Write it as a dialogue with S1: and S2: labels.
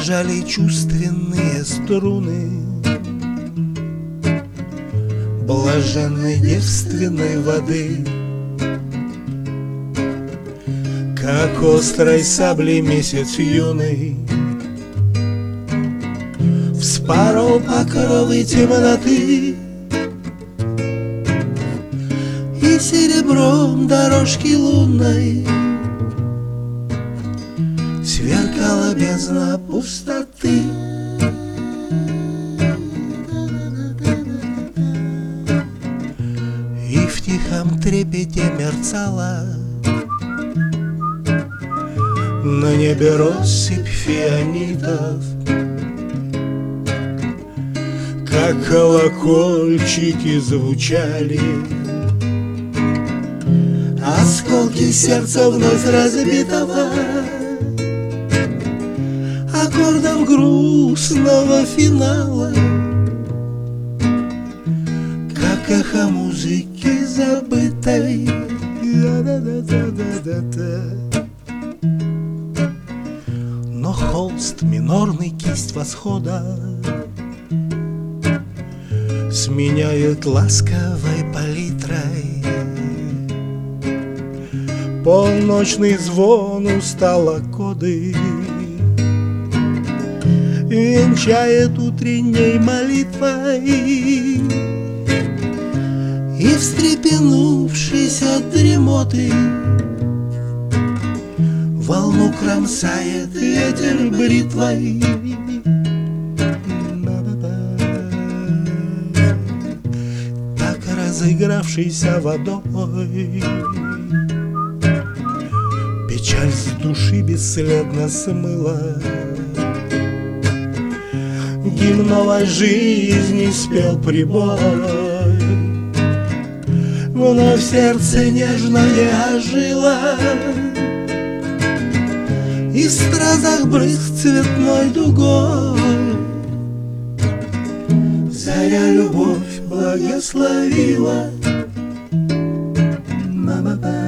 S1: дрожали чувственные струны блаженной девственной воды. Как острой саблей месяц юный вспорол покровы темноты, и серебром дорожки лунной сверкала бездна пустоты. И в тихом трепете мерцала на небе россыпь фианитов, как колокольчики звучали осколки сердца вновь разбитого, аккордов грустного финала, как эхо музыки забытой. Но холст минорный, кисть восхода сменяет ласковой палитрой. Полночный звон устал аккорды, венчает утренней молитвой, и, встрепенувшись от дремоты, волну кромсает ветер бритвой. Так разыгравшийся водой печаль с души бесследно смыла. Гимн новой жизни спел прибой, вновь сердце нежное ожило, и в стразах брызг цветной дугой заря любовь благословила.